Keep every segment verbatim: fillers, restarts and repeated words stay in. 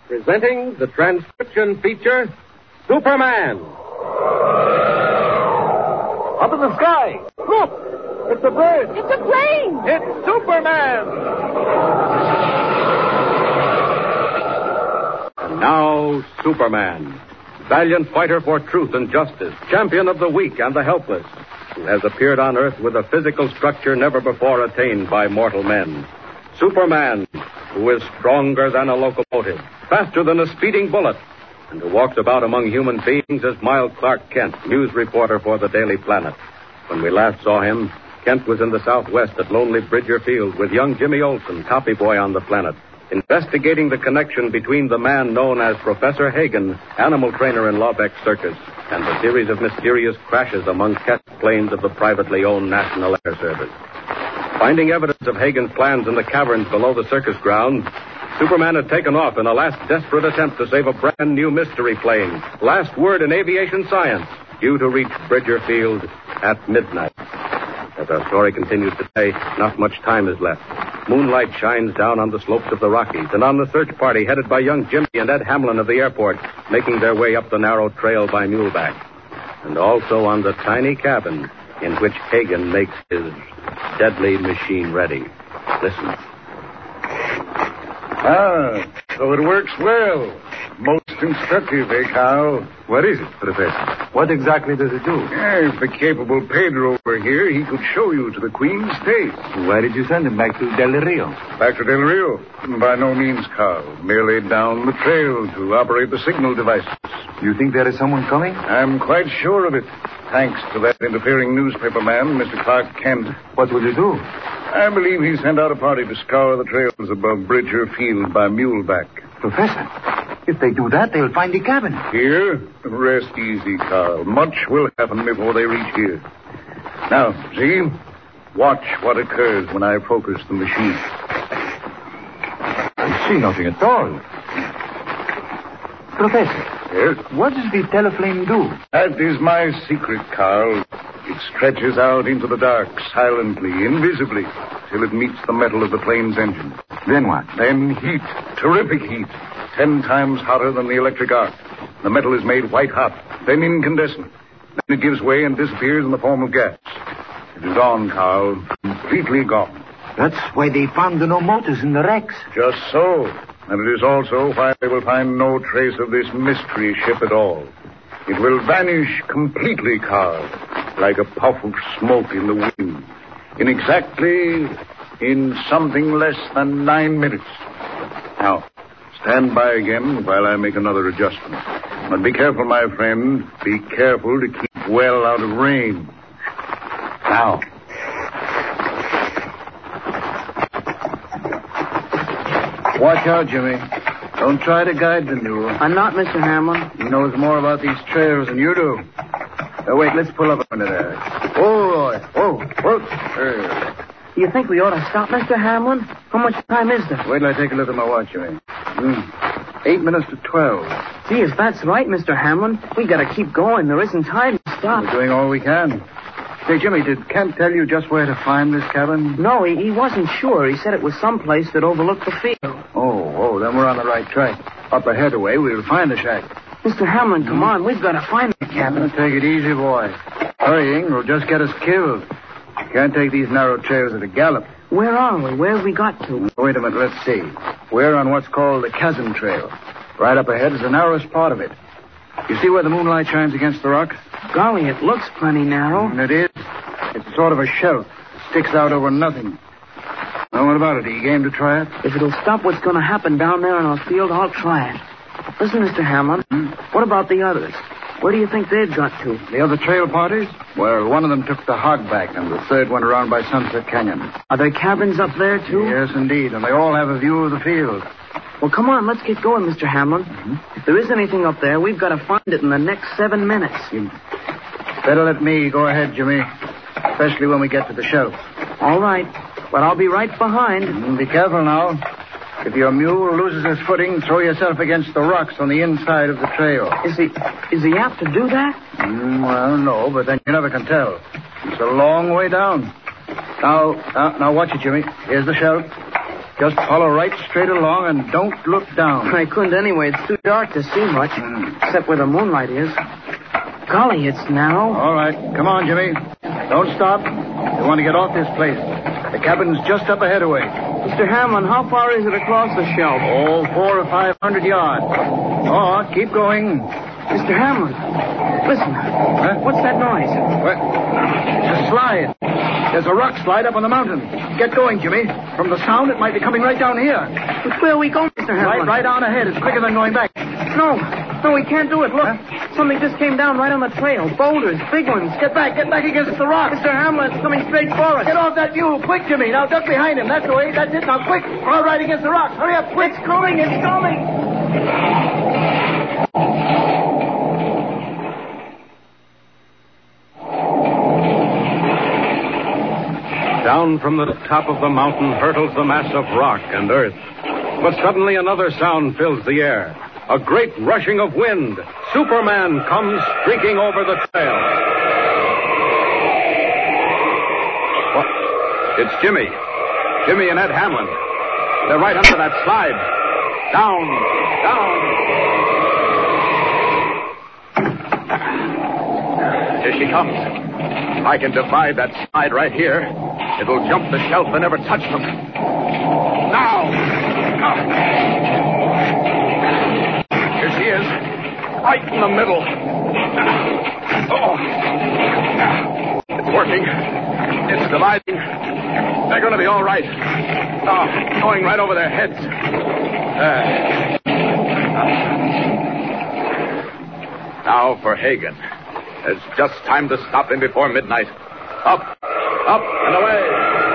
presenting the transcription feature, Superman. Up in the sky. Look! It's a bird. It's a plane. It's Superman. And now, Superman. Valiant fighter for truth and justice, champion of the weak and the helpless, who has appeared on Earth with a physical structure never before attained by mortal men. Superman, who is stronger than a locomotive, faster than a speeding bullet, and who walks about among human beings as mild Clark Kent, news reporter for the Daily Planet. When we last saw him, Kent was in the Southwest at Lonely Bridger Field with young Jimmy Olsen, copy boy on the Planet, investigating the connection between the man known as Professor Hagen, animal trainer in Lawbeck Circus, and the series of mysterious crashes among test planes of the privately owned National Air Service. Finding evidence of Hagen's plans in the caverns below the circus ground, Superman had taken off in a last desperate attempt to save a brand new mystery plane, last word in aviation science, due to reach Bridger Field at midnight. As our story continues today, not much time is left. Moonlight shines down on the slopes of the Rockies and on the search party headed by young Jimmy and Ed Hamlin of the airport, making their way up the narrow trail by Muleback. And also on the tiny cabin in which Hagen makes his deadly machine ready. Listen. Ah, so it works well. Most instructive, eh, Carl? What is it, Professor? What exactly does it do? Yeah, if the capable Pedro were here, he could show you to the Queen's State. Why did you send him back to Del Rio? Back to Del Rio? By no means, Carl. Merely down the trail to operate the signal devices. You think there is someone coming? I'm quite sure of it. Thanks to that interfering newspaper man, Mister Clark Kent. What will you do? I believe he sent out a party to scour the trails above Bridger Field by Muleback. Professor, if they do that, they'll find the cabin. Here? Rest easy, Carl. Much will happen before they reach here. Now, see? Watch what occurs when I focus the machine. I see nothing at all. Professor. Yes? What does the teleflame do? That is my secret, Carl. It stretches out into the dark, silently, invisibly, till it meets the metal of the plane's engine. Then what? Then heat. Terrific heat. Ten times hotter than the electric arc. The metal is made white hot, then incandescent. Then it gives way and disappears in the form of gas. It is gone, Carl. Completely gone. That's why they found the no motors in the wrecks. Just so. And it is also why they will find no trace of this mystery ship at all. It will vanish completely, Carl, like a puff of smoke in the wind. In exactly, in something less than nine minutes. Now, stand by again while I make another adjustment. But be careful, my friend. Be careful to keep well out of range. Now. Watch out, Jimmy. Don't try to guide the mule. I'm not, Mister Hamlin. He knows more about these trails than you do. Now, wait, let's pull up under there. Oh, Roy. Whoa, whoa. There. You think we ought to stop, Mister Hamlin? How much time is there? Wait till I take a look at my watch, Jimmy. Mm. Eight minutes to twelve. Gee, if that's right, Mister Hamlin, we gotta keep going. There isn't time to stop. We're doing all we can. Say, Jimmy, did Kent tell you just where to find this cabin? No, he, he wasn't sure. He said it was someplace that overlooked the field. Oh, oh, then we're on the right track. Up ahead away, we'll find the shack. Mister Hamlin, come on. We've got to find the cabin. Take it easy, boy. Hurrying will just get us killed. Can't take these narrow trails at a gallop. Where are we? Where have we got to? Wait a minute, let's see. We're on what's called the Chasm Trail. Right up ahead is the narrowest part of it. You see where the moonlight shines against the rock? Golly, it looks plenty narrow. And it is. It's sort of a shelf. Sticks out over nothing. Now, what about it? Are you game to try it? If it'll stop what's going to happen down there in our field, I'll try it. Listen, Mister Hamlin. Hmm? What about the others? Where do you think they've got to? The other trail parties? Well, one of them took the hogback, and the third went around by Sunset Canyon. Are there cabins up there, too? Yes, indeed, and they all have a view of the field. Well, come on, let's get going, Mister Hamlin. Mm-hmm. If there is anything up there, we've got to find it in the next seven minutes. You better let me go ahead, Jimmy, especially when we get to the shelf. All right, but I'll be right behind. Mm, be careful now. If your mule loses his footing, throw yourself against the rocks on the inside of the trail. Is he is he apt to do that? Mm, well, no, but then you never can tell. It's a long way down. Now, now, now watch it, Jimmy. Here's the shelf. Just follow right straight along and don't look down. I couldn't anyway. It's too dark to see much, Mm. except where the moonlight is. Golly, it's narrow. All right. Come on, Jimmy. Don't stop. We want to get off this place. The cabin's just up ahead away. Mister Hamlin, how far is it across the shelf? Oh, four or five hundred yards. Oh, keep going. Mister Hamlin, listen. Huh? What's that noise? What? It's a slide. There's a rock slide up on the mountain. Get going, Jimmy. From the sound, it might be coming right down here. But where are we going, Mister Hamlin? Right, right on ahead. It's quicker than going back. No, no, we can't do it. Look, Huh? something just came down right on the trail. Boulders, big ones. Get back. Get back against the rock. Mister Hamlin, it's coming straight for us. Get off that mule. Quick, Jimmy. Now duck behind him. That's the way. That's it. Now quick. All right against the rock. Hurry up. Quick. It's coming, it's coming. Down from the top of the mountain hurtles the mass of rock and earth. But suddenly another sound fills the air. A great rushing of wind. Superman comes streaking over the trail. What? It's Jimmy. Jimmy and Ed Hamlin. They're right under that slide. Down, down. Here she comes. If I can divide that slide right here, it'll jump the shelf and never touch them. Now! Here she is, right in the middle. Oh. It's working. It's dividing. They're going to be all right. Oh, going right over their heads. Uh. Now for Hagen. There's just time to stop him before midnight. Up, up, and away.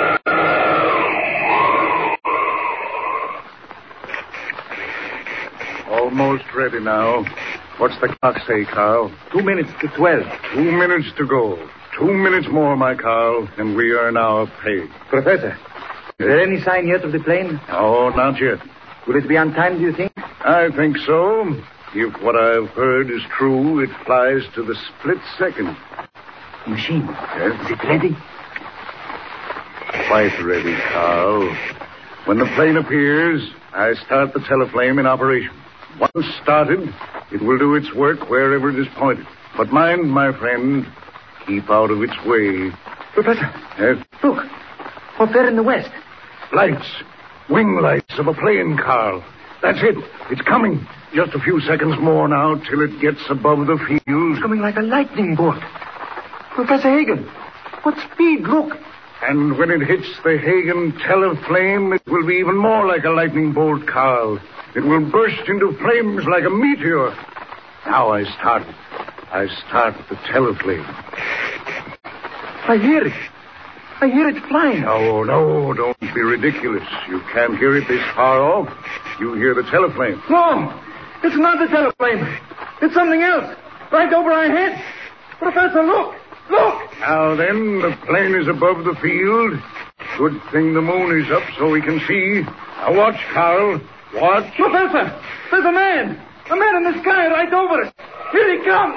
Almost ready now. What's the clock say, Carl? Two minutes to twelve. Two minutes to go. Two minutes more, my Carl, and we are now paid. Professor, is there any sign yet of the plane? Oh, not yet. Will it be on time, do you think? I think so. If what I've heard is true, it flies to the split second. Machine. Yes? Is it ready? Quite ready, Carl. When the plane appears, I start the teleflame in operation. Once started, it will do its work wherever it is pointed. But mind, my friend, keep out of its way. Professor, Yes? look. Up there in the west. Lights. Wing lights of a plane, Carl. That's it. It's coming. Just a few seconds more now till it gets above the field. It's coming like a lightning bolt. Professor Hagen, what speed? Look. And when it hits the Hagen teleflame, it will be even more like a lightning bolt, Carl. It will burst into flames like a meteor. Now I start it. I start the teleflame. I hear it. I hear it flying. No, no, don't be ridiculous. You can't hear it this far off. You hear the teleflame. No, it's not the teleflame. It's something else. Right over our heads. Professor, look. Look. Now then, the plane is above the field. Good thing the moon is up so we can see. Now watch, Carl. Watch. Professor, there's a man. A man in the sky right over us. Here he comes.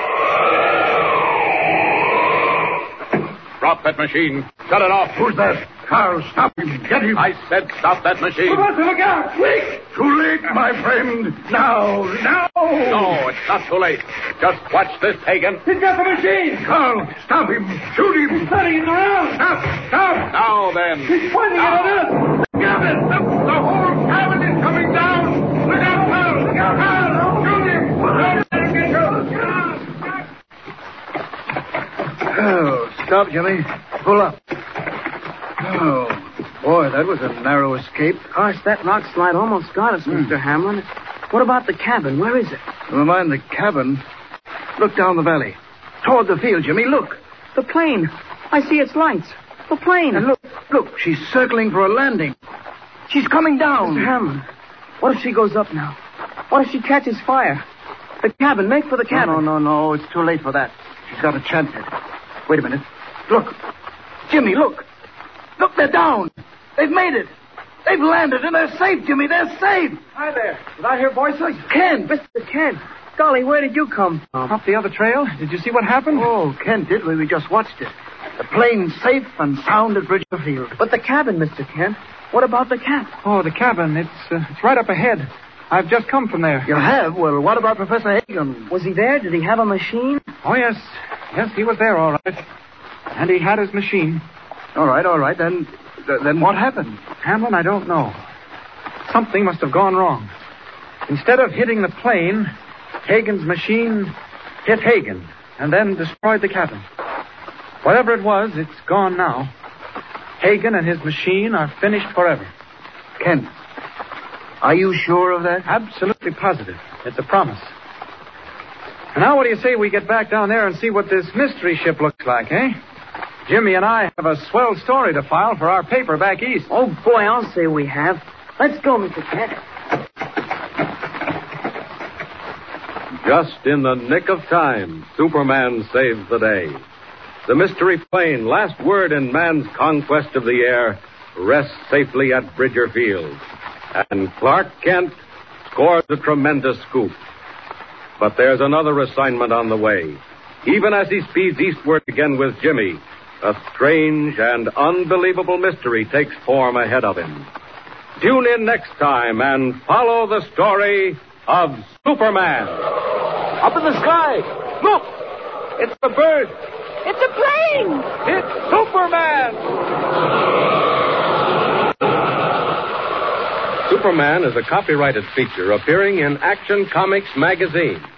Drop that machine. Shut it off. Who's that? Carl, stop him. Get him. I said stop that machine. Professor, look out. Quick. Too late, my friend. Now, now. No, it's not too late. Just watch this, Hagen. He's got the machine. Carl, stop him. Shoot him. He's turning it around. Stop, stop. Now then. He's pointing it at us. Look out. The, the whole cabin is coming down. Look out, Carl. Look out, Carl. Shoot him. Oh, stop, Jimmy. Pull up. Oh, boy, that was a narrow escape. Gosh, that rock slide almost got us, Mister Hamlin. What about the cabin? Where is it? Never mind the cabin. Look down the valley. Toward the field, Jimmy. Look. The plane. I see its lights. The plane. And look, look. She's circling for a landing. She's coming down. Mister Hamlin, what if she goes up now? What if she catches fire? The cabin. Make for the cabin. No, no, no, no. It's too late for that. She's got a chance at it. Wait a minute. Look. Jimmy, look. Look, they're down. They've made it. They've landed, and they're safe, Jimmy. They're safe. Hi there. Did I hear voices? Ken. Mister Ken. Golly, where did you come from? Up the other trail. Did you see what happened? Oh, Ken did. We we just watched it. The plane's safe and sound at Bridgerfield. But the cabin, Mister Ken. What about the cap? Oh, the cabin. It's, uh, it's right up ahead. I've just come from there. You have? Well, what about Professor Hagen? Was he there? Did he have a machine? Oh, yes. Yes, he was there, all right. And he had his machine. All right, all right. Then, th- then what happened? Hamlin, I don't know. Something must have gone wrong. Instead of hitting the plane, Hagen's machine hit Hagen and then destroyed the cabin. Whatever it was, it's gone now. Hagen and his machine are finished forever. Kent, are you sure of that? Absolutely positive. It's a promise. And now what do you say we get back down there and see what this mystery ship looks like, eh? Jimmy and I have a swell story to file for our paper back east. Oh, boy, I'll say we have. Let's go, Mister Kent. Just in the nick of time, Superman saves the day. The mystery plane, last word in man's conquest of the air, rests safely at Bridger Field. And Clark Kent scores a tremendous scoop. But there's another assignment on the way. Even as he speeds eastward again with Jimmy, a strange and unbelievable mystery takes form ahead of him. Tune in next time and follow the story of Superman. Up in the sky. Look! It's the bird. It's a plane! It's Superman! Superman is a copyrighted feature appearing in Action Comics magazine.